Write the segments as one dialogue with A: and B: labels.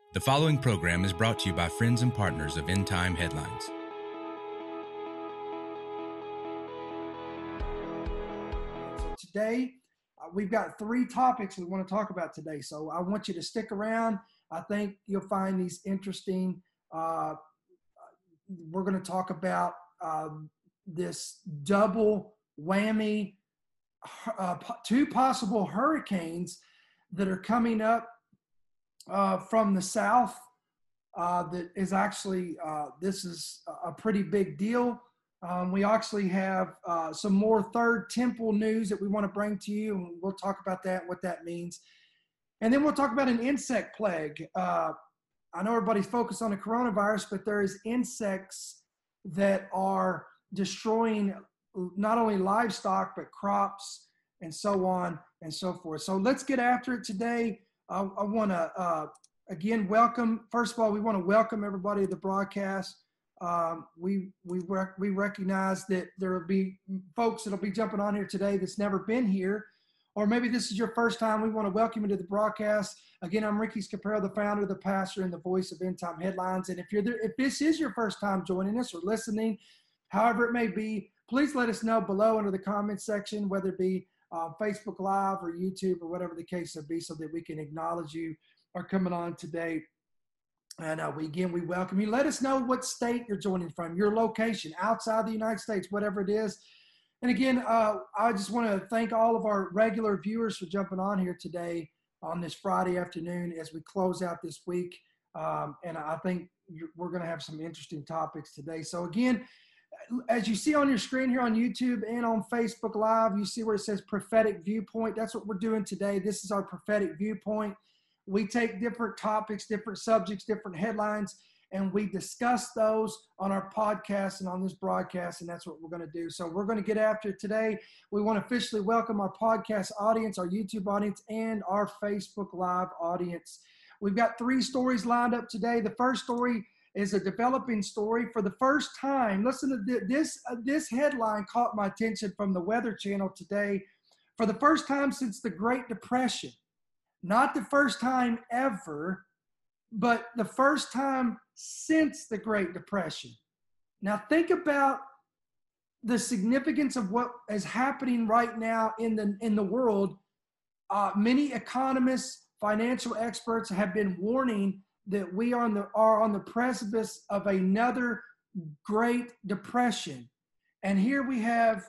A: The following program is brought to you by friends and partners of End Time Headlines.
B: Today, we've got three topics we want to talk about today. So I want you to stick around. I think you'll find these interesting. We're going to talk about this double whammy, two possible hurricanes that are coming up from the south. That is actually, this is a pretty big deal. We actually have some more Third Temple news that we want to bring to you, and we'll talk about that, what that means. And then we'll talk about an insect plague. I know everybody's focused on the coronavirus, but there is insects that are destroying not only livestock, but crops and so on and so forth. So let's get after it today. I want to, again, welcome. First of all, we want to welcome everybody to the broadcast. We recognize that there will be folks that will be jumping on here today that's never been here, or maybe this is your first time. We want to welcome you to the broadcast. Again, I'm Ricky Scapero, the founder, the pastor, and the voice of End Time Headlines. And if you're there, if this is your first time joining us or listening, however it may be, please let us know below under the comments section, whether it be Facebook Live or YouTube or whatever the case may be, so that we can acknowledge you are coming on today. And we welcome you. Let us know what state you're joining from, your location, outside the United States, whatever it is. And again, I just want to thank all of our regular viewers for jumping on here today on this Friday afternoon as we close out this week. And I think we're going to have some interesting topics today. So again, as you see on your screen here on YouTube and on Facebook Live, you see where it says Prophetic Viewpoint. That's what we're doing today. This is our Prophetic Viewpoint. We take different topics, different subjects, different headlines, and we discuss those on our podcast and on this broadcast, and that's what we're going to do. So we're going to get after it today. We want to officially welcome our podcast audience, our YouTube audience, and our Facebook Live audience. We've got three stories lined up today. The first story is a developing story. For the first time, listen to this. This headline caught my attention from the Weather Channel today. For the first time since the Great Depression, not the first time ever, but the first time since the Great Depression. Now think about the significance of what is happening right now in the world. Many economists, financial experts have been warning that we are on the precipice of another Great Depression. And here we have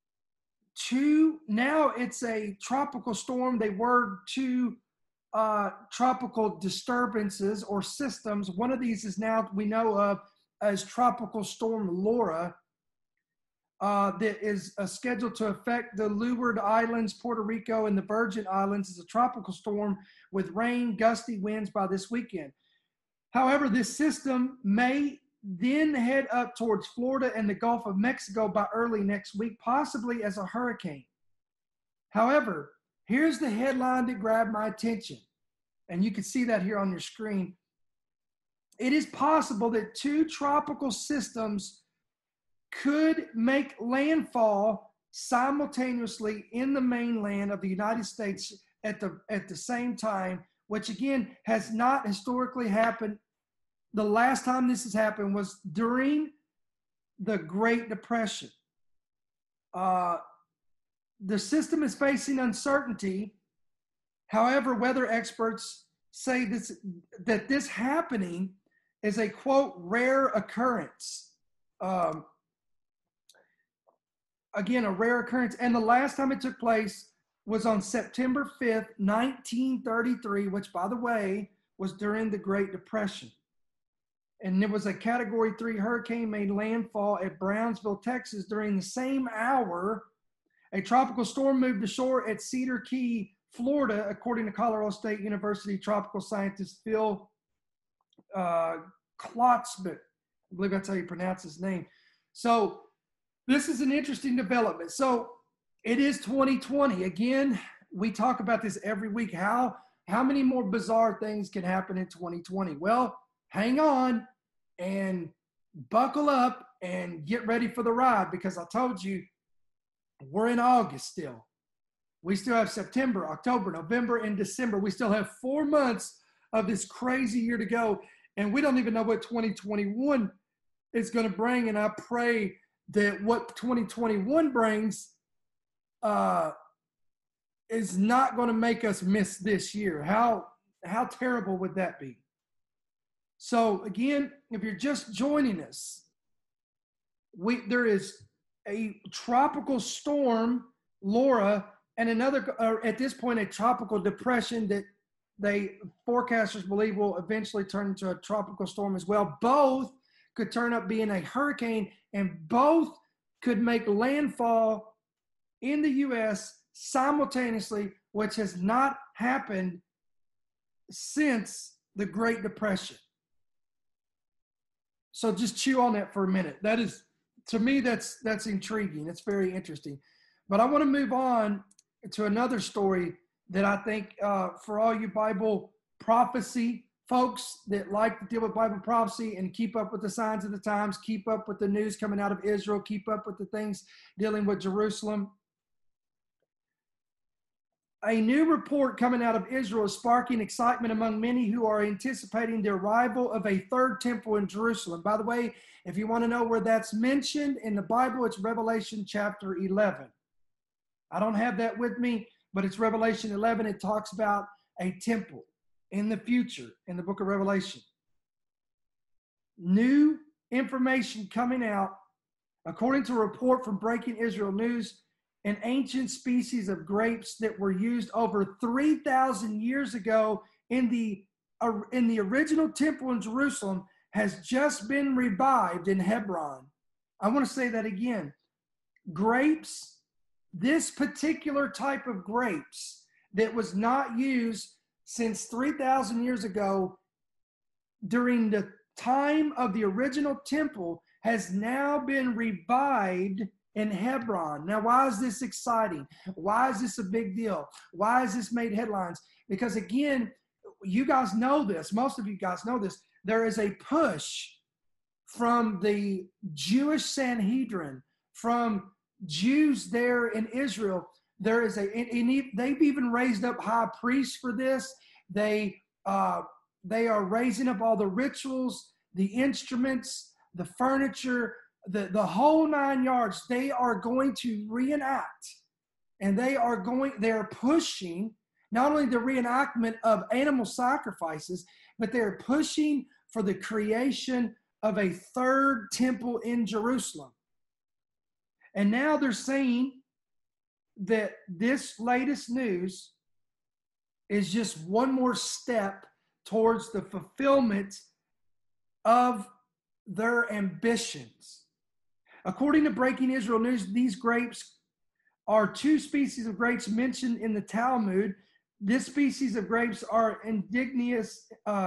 B: now it's a tropical storm. They were two tropical disturbances or systems. One of these is now we know of as Tropical Storm Laura, that is scheduled to affect the Leeward Islands, Puerto Rico, and the Virgin Islands as a tropical storm with rain, gusty winds by this weekend. However, this system may then head up towards Florida and the Gulf of Mexico by early next week, possibly as a hurricane. However, here's the headline that grabbed my attention, and you can see that here on your screen. It is possible that two tropical systems could make landfall simultaneously in the mainland of the United States at the same time, which again has not historically happened. The last time this has happened was during the Great Depression. The system is facing uncertainty. However, weather experts say that this happening is a, quote, rare occurrence. Again, a rare occurrence. And the last time it took place was on September 5th, 1933, which, by the way, was during the Great Depression. And it was a Category 3 hurricane made landfall at Brownsville, Texas during the same hour. A tropical storm moved ashore at Cedar Key, Florida, according to Colorado State University tropical scientist Phil Klotzman. I believe that's how you pronounce his name. So this is an interesting development. So it is 2020. Again, we talk about this every week. How many more bizarre things can happen in 2020? Well, hang on and buckle up and get ready for the ride, because I told you we're in August still. We still have September, October, November, and December. We still have 4 months of this crazy year to go. And we don't even know what 2021 is going to bring. And I pray that what 2021 brings is not going to make us miss this year. How terrible would that be? So again, if you're just joining us, there is a tropical storm, Laura, and another, at this point, a tropical depression that forecasters believe will eventually turn into a tropical storm as well. Both could turn up being a hurricane, and both could make landfall in the U.S. simultaneously, which has not happened since the Great Depression. So just chew on that for a minute. That is, to me, that's intriguing. It's very interesting. But I want to move on to another story that I think for all you Bible prophecy folks that like to deal with Bible prophecy and keep up with the signs of the times, keep up with the news coming out of Israel, keep up with the things dealing with Jerusalem. A new report coming out of Israel is sparking excitement among many who are anticipating the arrival of a third temple in Jerusalem. By the way, if you want to know where that's mentioned in the Bible, it's Revelation chapter 11. I don't have that with me, but it's Revelation 11. It talks about a temple in the future in the book of Revelation. New information coming out. According to a report from Breaking Israel News, an ancient species of grapes that were used over 3,000 years ago in the original temple in Jerusalem has just been revived in Hebron. I want to say that again. Grapes, this particular type of grapes that was not used since 3,000 years ago during the time of the original temple has now been revived in Hebron. Now, why is this exciting? Why is this a big deal? Why has this made headlines? Because again, you guys know this. Most of you guys know this. There is a push from the Jewish Sanhedrin, from Jews there in Israel. There is they've even raised up high priests for this. They are raising up all the rictuals, the instruments, the furniture, the whole 9 yards. They are going to reenact, and they are pushing not only the reenactment of animal sacrifices, but they're pushing for the creation of a third temple in Jerusalem. And now they're saying that this latest news is just one more step towards the fulfillment of their ambitions. According to Breaking Israel News, these grapes are two species of grapes mentioned in the Talmud. This species of grapes are indigenous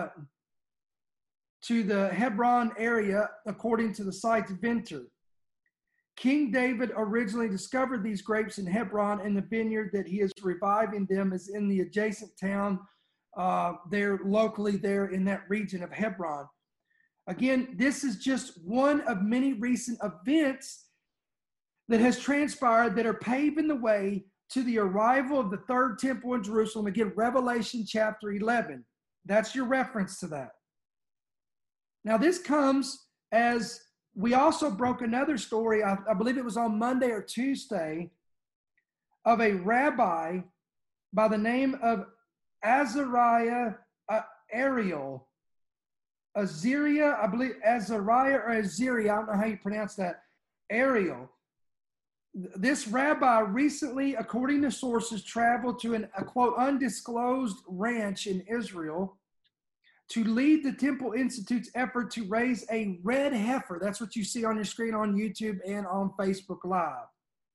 B: to the Hebron area, according to the site's inventor. King David originally discovered these grapes in Hebron, and the vineyard that he is reviving them is in the adjacent town there locally there in that region of Hebron. Again, this is just one of many recent events that has transpired that are paving the way to the arrival of the third temple in Jerusalem. Again, Revelation chapter 11. That's your reference to that. Now, this comes as we also broke another story, I believe it was on Monday or Tuesday, of a rabbi by the name of Azariah Ariel. Azariah, I believe, Azariah or Azariah, I don't know how you pronounce that, Ariel. This rabbi recently, according to sources, traveled to a quote, undisclosed ranch in Israel to lead the Temple Institute's effort to raise a red heifer. That's what you see on your screen on YouTube and on Facebook Live.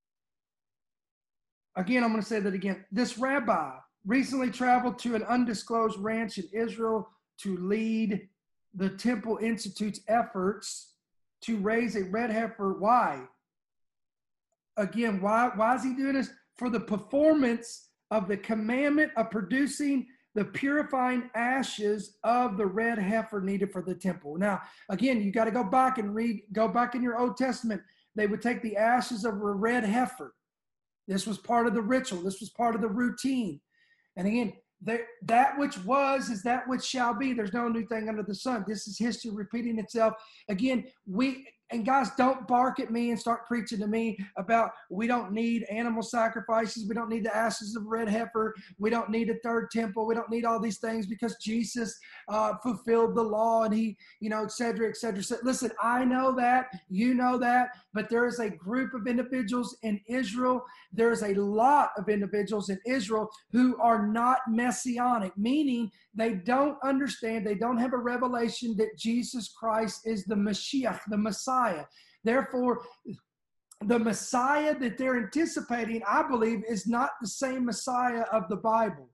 B: Again, I'm going to say that again. This rabbi recently traveled to an undisclosed ranch in Israel to lead the Temple Institute's efforts to raise a red heifer. Why? Again, why is he doing this? For the performance of the commandment of producing the purifying ashes of the red heifer needed for the temple. Now, again, you got to go back in your Old Testament. They would take the ashes of a red heifer. This was part of the ritual. This was part of the routine. And again, That which was is that which shall be. There's no new thing under the sun. This is history repeating itself. Again, and guys, don't bark at me and start preaching to me about we don't need animal sacrifices. We don't need the ashes of red heifer. We don't need a third temple. We don't need all these things because Jesus fulfilled the law and he, et cetera, et cetera. So, listen, I know that, you know that, but there is a group of individuals in Israel. There's a lot of individuals in Israel who are not messianic, meaning they don't understand, they don't have a revelation that Jesus Christ is the Mashiach, the Messiah. Therefore, the Messiah that they're anticipating, I believe, is not the same Messiah of the Bible.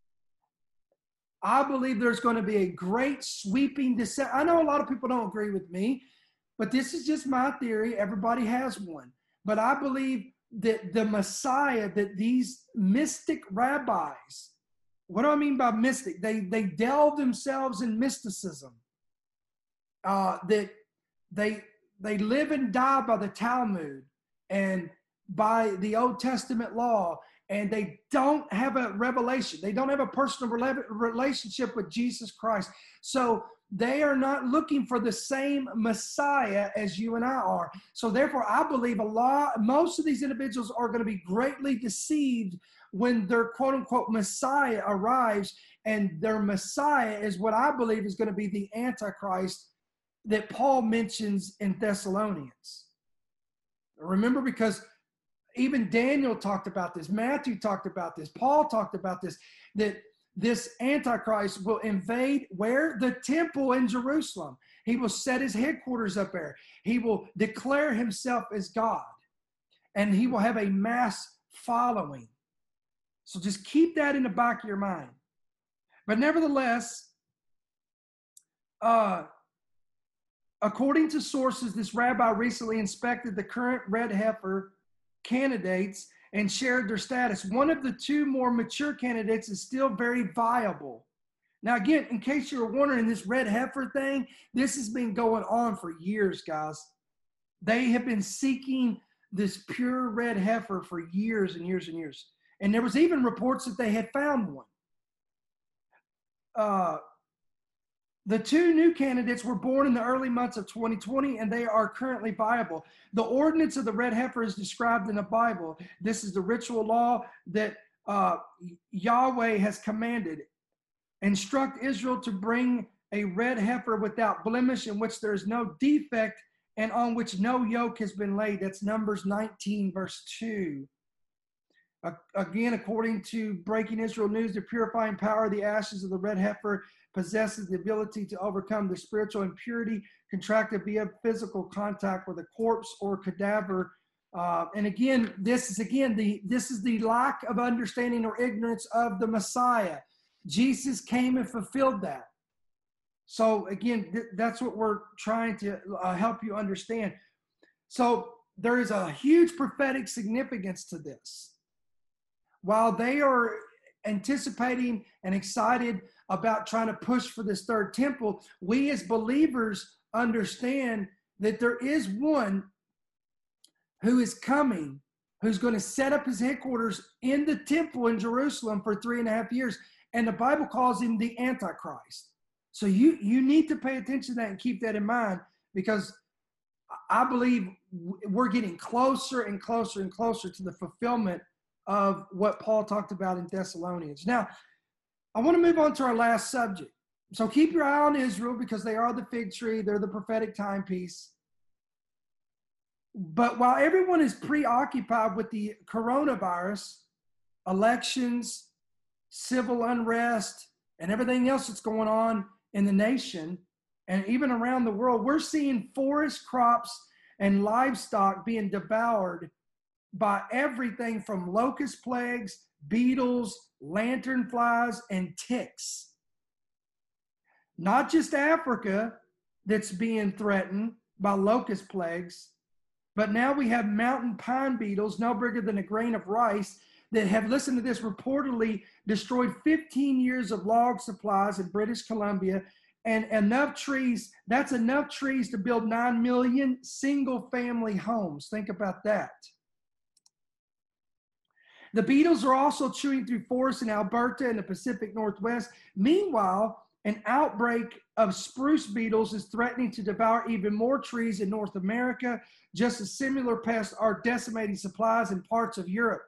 B: I believe there's going to be a great sweeping descent. I know a lot of people don't agree with me, but this is just my theory. Everybody has one. But I believe that the Messiah, that these mystic rabbis, what do I mean by mystic? They delve themselves in mysticism. That they live and die by the Talmud and by the Old Testament law, and they don't have a revelation. They don't have a personal relationship with Jesus Christ. So they are not looking for the same Messiah as you and I are. So therefore, I believe most of these individuals are going to be greatly deceived when their quote unquote Messiah arrives, and their Messiah is what I believe is going to be the Antichrist that Paul mentions in Thessalonians. Remember, because even Daniel talked about this, Matthew talked about this, Paul talked about this, that this Antichrist will invade where? The temple in Jerusalem. He will set his headquarters up there. He will declare himself as God, and he will have a mass following. So just keep that in the back of your mind. But nevertheless, according to sources, this rabbi recently inspected the current red heifer candidates and shared their status. One of the two more mature candidates is still very viable. Now, again, in case you were wondering, this red heifer thing, this has been going on for years, guys. They have been seeking this pure red heifer for years and years and years. And there was even reports that they had found one. The two new candidates were born in the early months of 2020, and they are currently viable. The ordinance of the red heifer is described in the Bible. This is the ritual law that Yahweh has commanded. Instruct Israel to bring a red heifer without blemish, in which there is no defect and on which no yoke has been laid. That's Numbers 19, verse 2. Again, according to Breaking Israel News, the purifying power of the ashes of the red heifer possesses the ability to overcome the spiritual impurity contracted via physical contact with a corpse or cadaver. And again, this is the lack of understanding or ignorance of the Messiah. Jesus came and fulfilled that. So again, that's what we're trying to help you understand. So there is a huge prophetic significance to this. While they are anticipating and excited about trying to push for this third temple, we as believers understand that there is one who is coming, who's going to set up his headquarters in the temple in Jerusalem for 3.5 years. And the Bible calls him the Antichrist. So you need to pay attention to that and keep that in mind, because I believe we're getting closer and closer and closer to the fulfillment of what Paul talked about in Thessalonians. Now, I want to move on to our last subject. So keep your eye on Israel, because they are the fig tree. They're the prophetic timepiece. But while everyone is preoccupied with the coronavirus, elections, civil unrest, and everything else that's going on in the nation and even around the world, we're seeing forest crops and livestock being devoured by everything from locust plagues, beetles, lanternflies, and ticks. Not just Africa that's being threatened by locust plagues, but now we have mountain pine beetles, no bigger than a grain of rice, that have, listen to this, reportedly destroyed 15 years of log supplies in British Columbia, and enough trees, that's enough trees to build 9 million single-family homes. Think about that. The beetles are also chewing through forests in Alberta and the Pacific Northwest. Meanwhile, an outbreak of spruce beetles is threatening to devour even more trees in North America. Just as similar pests are decimating supplies in parts of Europe,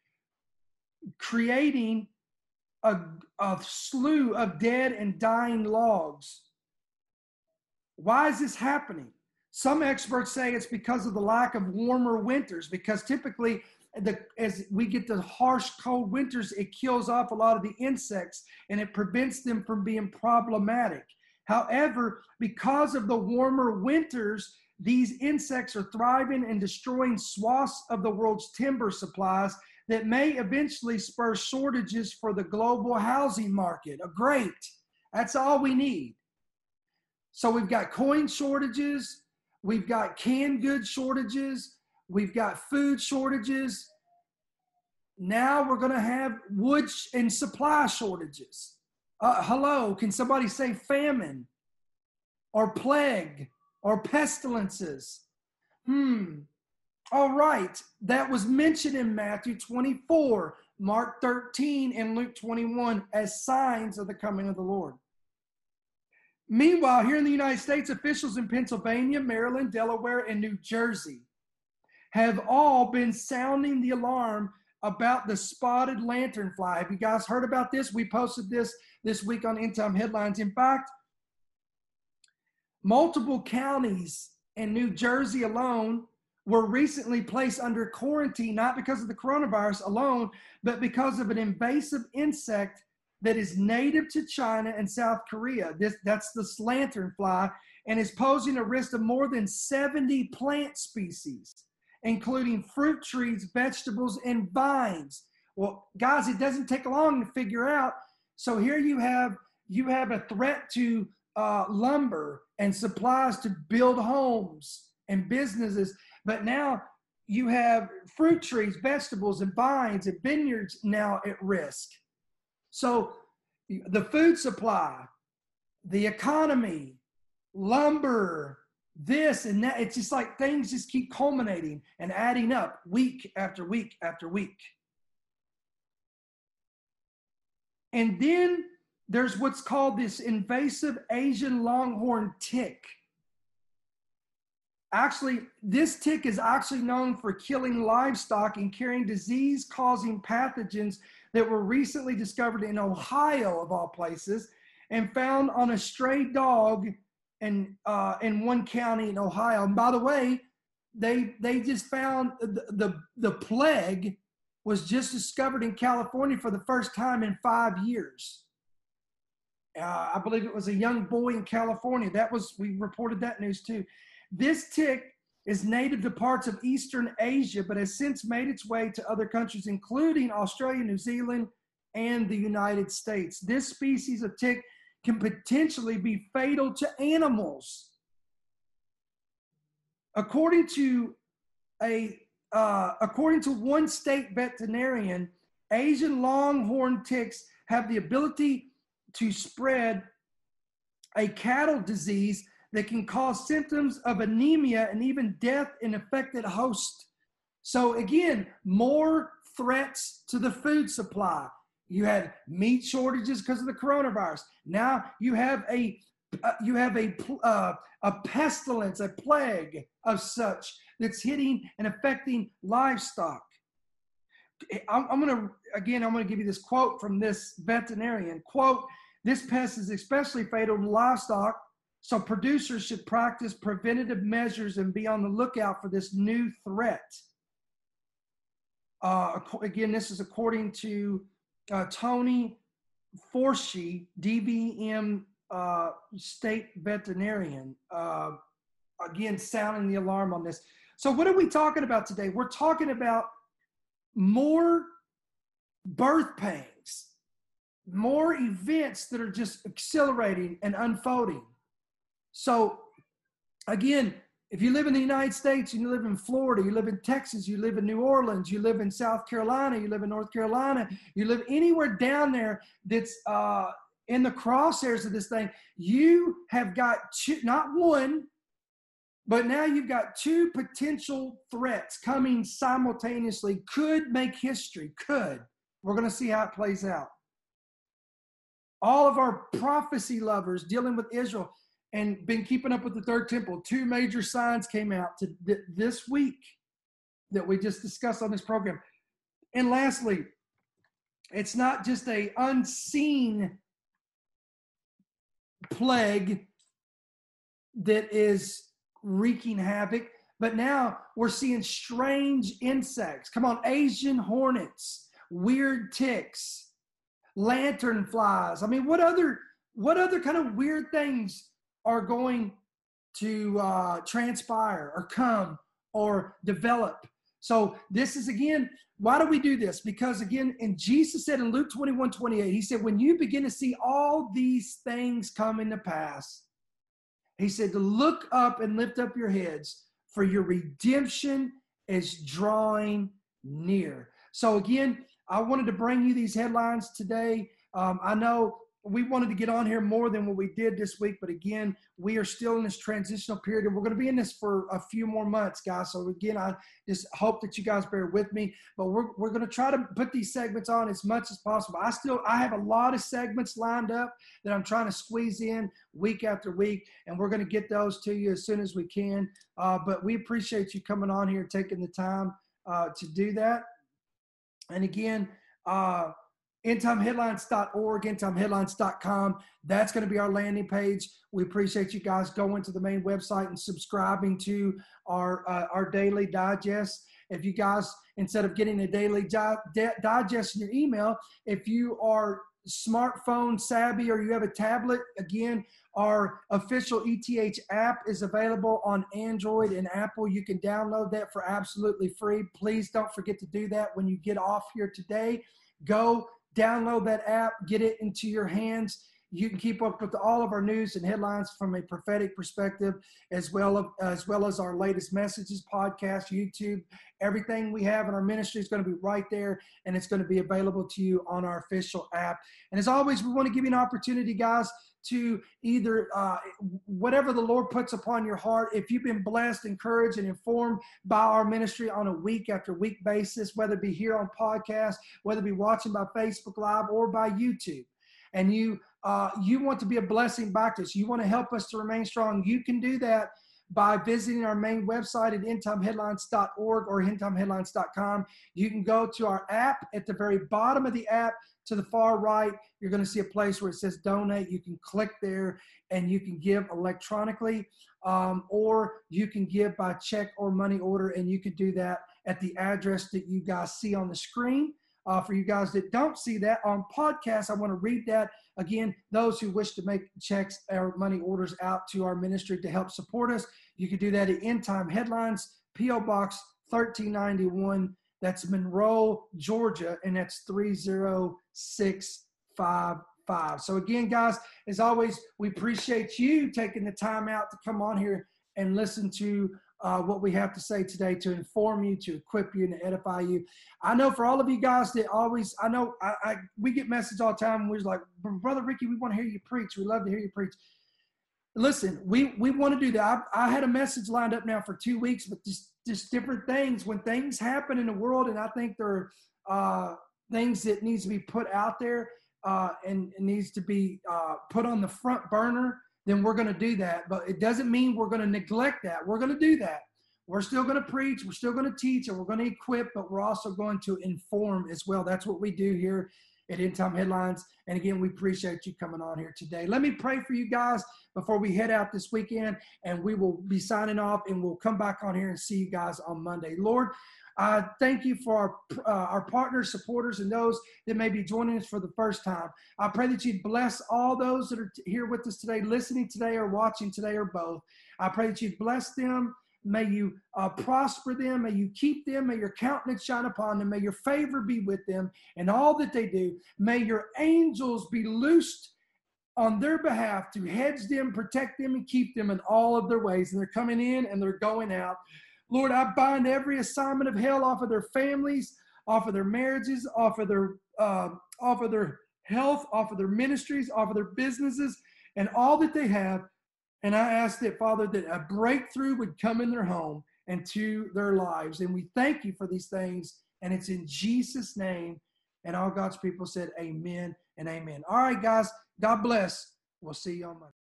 B: creating a slew of dead and dying logs. Why is this happening? Some experts say it's because of the lack of warmer winters, because typically as we get the harsh, cold winters, it kills off a lot of the insects and it prevents them from being problematic. However, because of the warmer winters, these insects are thriving and destroying swaths of the world's timber supplies that may eventually spur shortages for the global housing market. Great. That's all we need. So we've got coin shortages, we've got canned goods shortages, we've got food shortages. Now we're going to have wood and supply shortages. Hello, can somebody say famine or plague or pestilences? All right, that was mentioned in Matthew 24, Mark 13, and Luke 21 as signs of the coming of the Lord. Meanwhile, here in the United States, officials in Pennsylvania, Maryland, Delaware, and New Jersey have all been sounding the alarm about the spotted lanternfly. Have you guys heard about this? We posted this week on End Time Headlines. In fact, multiple counties in New Jersey alone were recently placed under quarantine, not because of the coronavirus alone, but because of an invasive insect that is native to China and South Korea. That's the lanternfly, and is posing a risk of more than 70 plant species, including fruit trees, vegetables, and vines. Well, guys, it doesn't take long to figure out. So here you have a threat to lumber and supplies to build homes and businesses. But now you have fruit trees, vegetables, and vines and vineyards now at risk. So the food supply, the economy, lumber, this and that, it's just like things just keep culminating and adding up week after week after week. And then there's what's called this invasive Asian longhorn tick. Actually, this tick is actually known for killing livestock and carrying disease-causing pathogens that were recently discovered in Ohio, of all places, and found on a stray dog in one county in Ohio. And by the way, they just found the plague was just discovered in California for the first time in 5 years. I believe it was a young boy in California. We reported that news too. This tick is native to parts of Eastern Asia, but has since made its way to other countries, including Australia, New Zealand, and the United States. This species of tick can potentially be fatal to animals. According to one state veterinarian, Asian longhorn ticks have the ability to spread a cattle disease that can cause symptoms of anemia and even death in affected hosts. So again, more threats to the food supply. You had meat shortages because of the coronavirus. Now you have a pestilence, a plague of such that's hitting and affecting livestock. I'm going to give you this quote from this veterinarian. Quote, "This pest is especially fatal to livestock, so producers should practice preventative measures and be on the lookout for this new threat." Again, this is according to Tony Forshee, DVM state veterinarian. Again, sounding the alarm on this. So what are we talking about today? We're talking about more birth pains, more events that are just accelerating and unfolding. So again, if you live in the United States, you live in Florida, you live in Texas, you live in New Orleans, you live in South Carolina, you live in North Carolina, you live anywhere down there that's in the crosshairs of this thing, you have got not one, But now you've got two potential threats coming simultaneously, could make history, could. We're going to see how it plays out. All of our prophecy lovers dealing with Israel and been keeping up with the third temple, two major signs came out this week that we just discussed on this program. And lastly, it's not just an unseen plague that is wreaking havoc, but now we're seeing strange insects. Come on, Asian hornets, weird ticks, lantern flies. I mean, what other kind of weird things are going to transpire or come or develop? So this is, again, why do we do this? Because, again, and Jesus said in Luke 21:28, he said, when you begin to see all these things coming to pass, he said to look up and lift up your heads, for your redemption is drawing near. So again, I wanted to bring you these headlines today. I know we wanted to get on here more than what we did this week, but again, we are still in this transitional period, and we're going to be in this for a few more months, guys. So again, I just hope that you guys bear with me, but we're going to try to put these segments on as much as possible. I have a lot of segments lined up that I'm trying to squeeze in week after week, and we're going to get those to you as soon as we can. But we appreciate you coming on here, taking the time to do that. And again, endtimeheadlines.org, endtimeheadlines.com. That's going to be our landing page. We appreciate you guys going to the main website and subscribing to our daily digest. If you guys, instead of getting a daily digest in your email, if you are smartphone savvy or you have a tablet, again, our official ETH app is available on Android and Apple. You can download that for absolutely free. Please don't forget to do that when you get off here today. Go download that app, get it into your hands. You can keep up with all of our news and headlines from a prophetic perspective, as well as our latest messages, podcast, YouTube. Everything we have in our ministry is going to be right there, and it's going to be available to you on our official app. And as always, we want to give you an opportunity, guys, to either whatever the Lord puts upon your heart. If you've been blessed, encouraged, and informed by our ministry on a week after week basis, whether it be here on podcast, whether it be watching by Facebook Live or by YouTube, and you want to be a blessing back to us, you want to help us to remain strong, you can do that by visiting our main website at endtimeheadlines.org or endtimeheadlines.com. You can go to our app. At the very bottom of the app, to the far right, you're going to see a place where it says donate. You can click there and you can give electronically, or you can give by check or money order, and you can do that at the address that you guys see on the screen. For you guys that don't see that on podcast, I want to read that again. Those who wish to make checks or money orders out to our ministry to help support us, you can do that at End Time Headlines, P.O. Box 1391. That's Monroe, Georgia, and that's 30655. So again, guys, as always, we appreciate you taking the time out to come on here and listen to what we have to say today, to inform you, to equip you, and to edify you. I know for all of you guys that always, we get messages all the time, and we're like, Brother Ricky, we want to hear you preach. We love to hear you preach. Listen, we want to do that. I had a message lined up now for 2 weeks, but just different things. When things happen in the world, and I think there are things that needs to be put out there and needs to be put on the front burner, then we're going to do that. But it doesn't mean we're going to neglect that. We're going to do that. We're still going to preach. We're still going to teach, and we're going to equip, but we're also going to inform as well. That's what we do here at End Time Headlines. And again, we appreciate you coming on here today. Let me pray for you guys before we head out this weekend, and we will be signing off, and we'll come back on here and see you guys on Monday. Lord, I thank you for our partners, supporters, and those that may be joining us for the first time. I pray that you'd bless all those that are here with us today, listening today or watching today or both. I pray that you'd bless them. May you prosper them. May you keep them. May your countenance shine upon them. May your favor be with them in all that they do. May your angels be loosed on their behalf to hedge them, protect them, and keep them in all of their ways. And they're coming in and they're going out. Lord, I bind every assignment of hell off of their families, off of their marriages, off of their health, off of their ministries, off of their businesses, and all that they have. And I ask that, Father, that a breakthrough would come in their home and to their lives. And we thank you for these things. And it's in Jesus' name. And all God's people said amen and amen. All right, guys. God bless. We'll see you on Monday.